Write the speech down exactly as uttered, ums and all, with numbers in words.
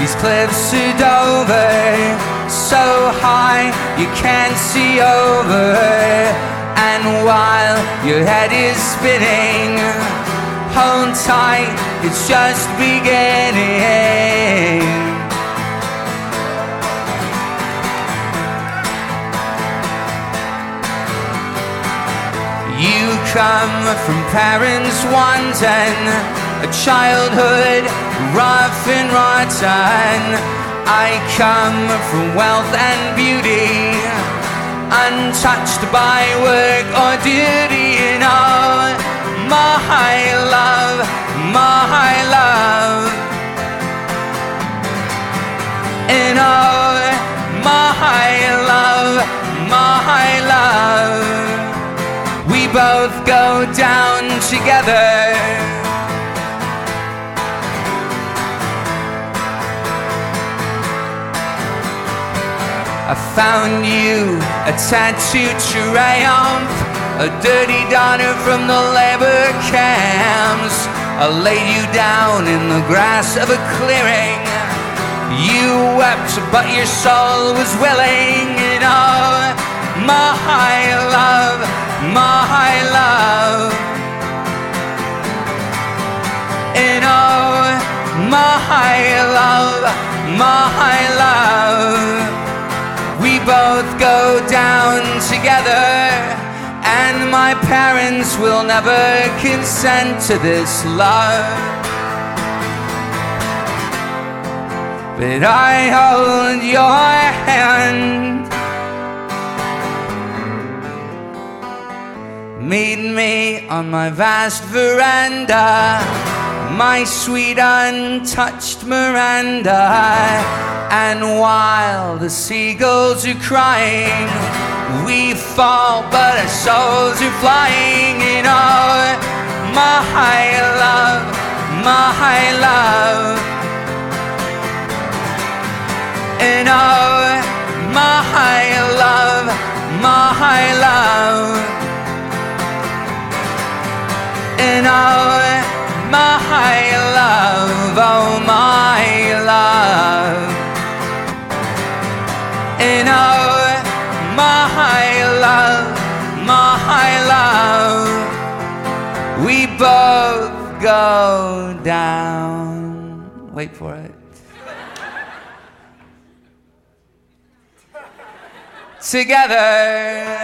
these cliffs to Dover, so high you can't see over. And while your head is spinning, hold tight, it's just beginning. You come from parents wanting a childhood rough and rotten. I come from wealth and beauty, untouched by work or duty. You know, my love, my love. You know, my love, my love. We both go down together. I found you a tattooed triumph, a dirty daughter from the labor camps. I laid you down in the grass of a clearing. You wept, but your soul was willing. You know, my love, my love. You know, my love, my love. We both go down together, and my parents will never consent to this love. But I hold your hand. Meet me on my vast veranda, my sweet untouched Miranda. And while the seagulls are crying, we fall, but our souls are flying. You know, my love, my love. You know, my love, my love. You know, my love, oh my love. You know, my love, my love. We both go down. Wait for it. Together.